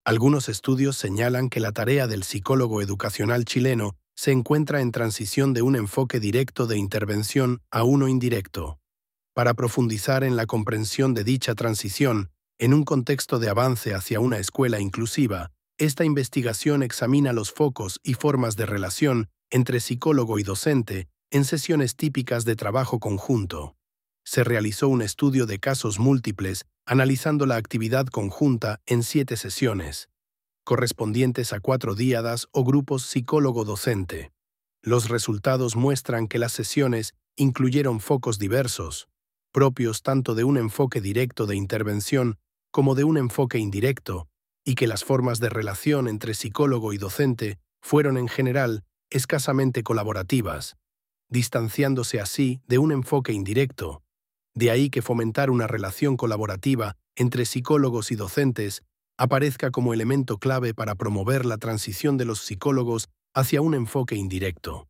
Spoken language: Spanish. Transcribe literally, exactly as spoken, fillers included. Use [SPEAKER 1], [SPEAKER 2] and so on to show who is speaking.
[SPEAKER 1] Algunos estudios señalan que la tarea del psicólogo educacional chileno se encuentra en transición de un enfoque directo de intervención a uno indirecto. Para profundizar en la comprensión de dicha transición, en un contexto de avance hacia una escuela inclusiva, esta investigación examina los focos y formas de relación entre psicólogo y docente en sesiones típicas de trabajo conjunto. Se realizó un estudio de casos múltiples analizando la actividad conjunta en siete sesiones, correspondientes a cuatro díadas o grupos psicólogo-docente. Los resultados muestran que las sesiones incluyeron focos diversos, propios tanto de un enfoque directo de intervención como de un enfoque indirecto, y que las formas de relación entre psicólogo y docente fueron en general escasamente colaborativas, distanciándose así de un enfoque indirecto. De ahí que fomentar una relación colaborativa entre psicólogos y docentes aparezca como elemento clave para promover la transición de los psicólogos hacia un enfoque indirecto.